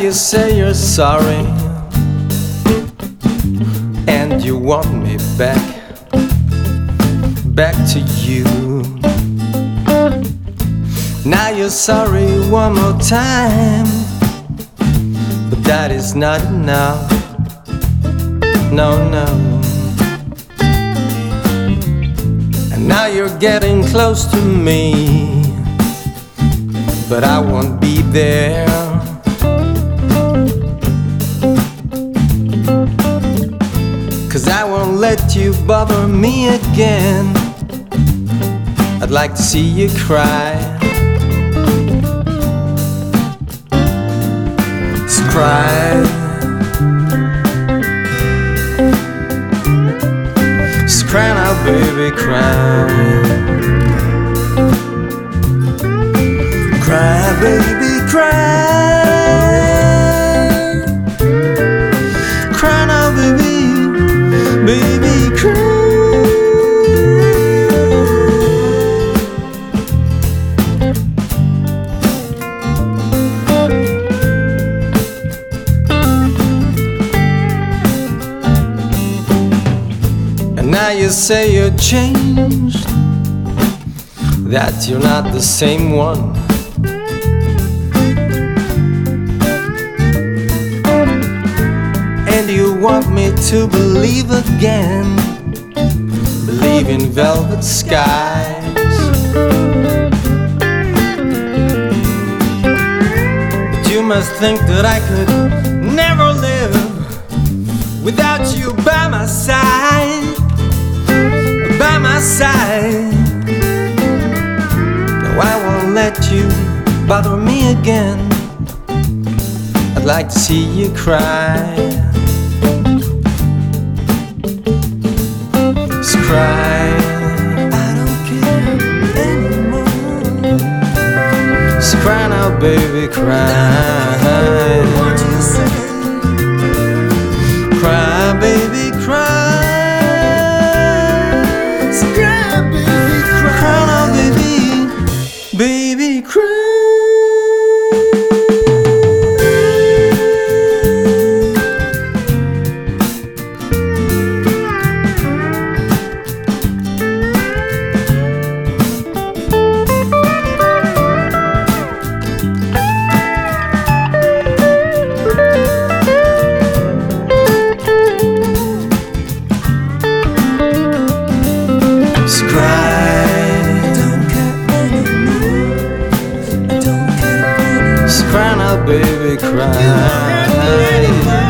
you say you're sorry and you want me back to you. Now you're sorry one more time, but that is not enough. No, no. And now you're getting close to me, but I won't be there. Cause I won't let you bother me again. I'd like to see you cry. So cry. So cry now, baby, cry. Cry, baby, cry. Cry now, baby, baby, cry. And now you say you're changed, that you're not the same one. And you want me to believe again, believe in velvet skies. But you must think that I could never live without you by my side, by my side. No, I won't let you bother me again. I'd like to see you cry. So cry. I don't care anymore. So cry now, baby, cry. What you say? Cry, baby, cry. So cry, baby, cry. Cry now, baby, baby, cry. So cry. Don't care anymore. I don't care anymore. So cry now, baby, cry.